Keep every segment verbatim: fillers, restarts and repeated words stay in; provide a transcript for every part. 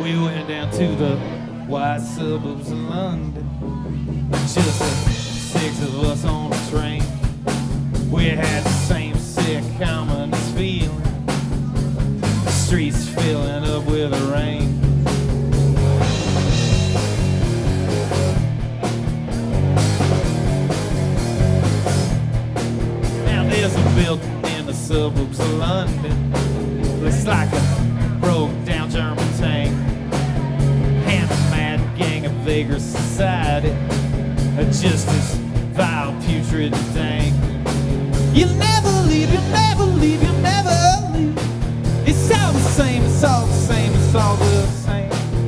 We went down to the white suburbs of London, just the six of us on a train. We had the same sick, ominous feeling, the streets filling up with the rain. Now there's a building in the suburbs of London, looks like a broke down German tank, and a mad gang of vigorous society, just as vile, putrid, and dank. You'll never leave, you'll never leave, you'll never leave. It's all the same, it's all the same, it's all the same.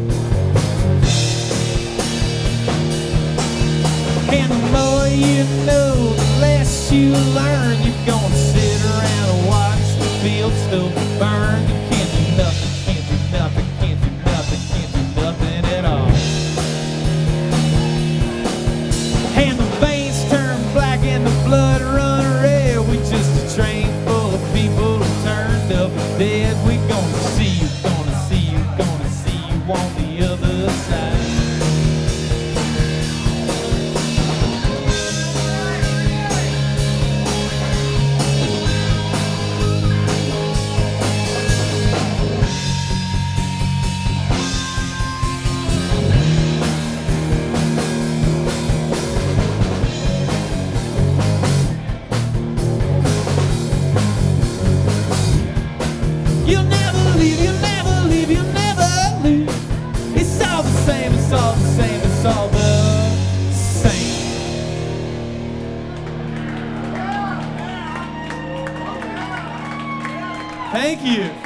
And the more you know, the less you learn. You're gonna sit around and watch the fields still burn. You can't do nothing, can't do nothing, can't do nothing, can't do nothing at all. And the veins turn black and the blood run red. We just a train full of people who turned up dead. We gonna see you, gonna see you, gonna see you on the other side. You'll never leave, you'll never leave, you'll never leave. It's all the same, it's all the same, it's all the same. Thank you.